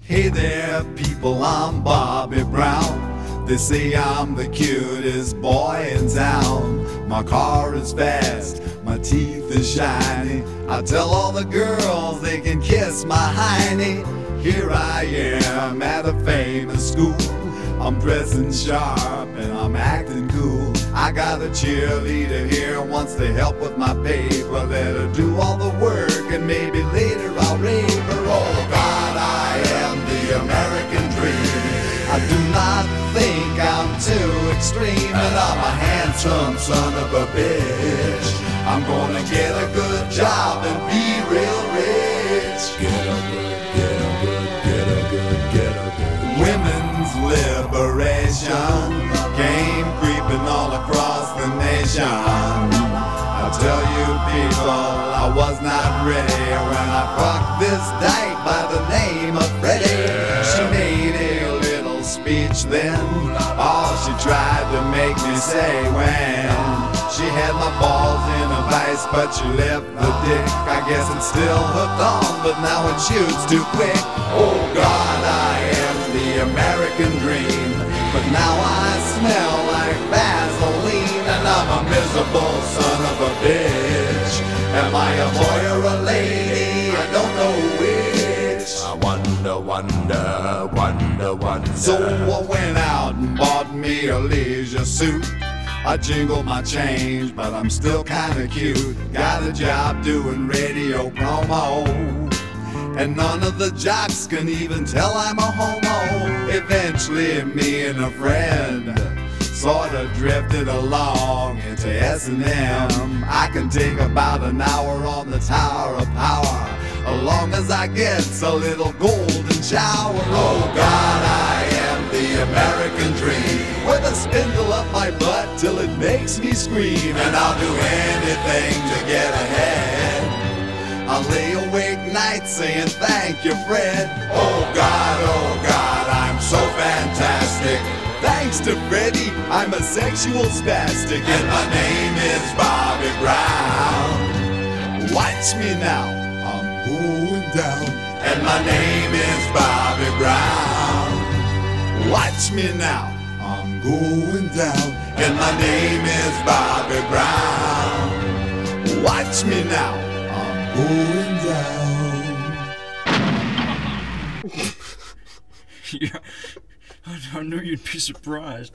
Hey there, people, I'm Bobby Brown. They say I'm the cutest boy in town. My car is fast, my teeth is shiny. I tell all the girls they can kiss my hiney. Here I am at a famous school. I'm dressing sharp and I'm acting cool. I got a cheerleader here who wants to help with my paper. Let her do all the work and maybe later I'll rape her. Oh God, I am the American dream. I do not think I'm too extreme, and I'm a handsome son of a bitch. I'm gonna get a good job and be real rich. Get a good. Women's liberation came creeping all across the nation. I tell you people, I was not ready when I fucked this dyke by the name of Freddie. She made a little speech then, all she tried to make me say when she had my balls in a vice, but she left the dick. I guess it's still hooked on, but now it shoots too quick. Oh God, I am the American dream, but now I smell like Vaseline, and I'm a miserable son of a bitch. Am I a boy or a lady? I don't know which. I wonder. So I went out and bought me a leisure suit. I jingle my change, but I'm still kinda cute. Got a job doing radio promo, and none of the jocks can even tell I'm a homo. Eventually me and a friend sorta drifted along into S&M. I can take about an hour on the Tower of Power, as long as I get a little golden shower. Oh God, I am the American dream, with a spindle up my butt till it makes me scream. And I'll do anything to get ahead. I'll lay awake nights saying thank you, Fred. Oh God, I'm so fantastic. Thanks to Freddie, I'm a sexual spastic, and my name is Bobby Brown. Watch me now, I'm going down. And my name is Bobby Brown. Watch me now, I'm going down. And my name is Bobby Brown. Watch me now, I'm going down. Yeah, I knew you'd be surprised.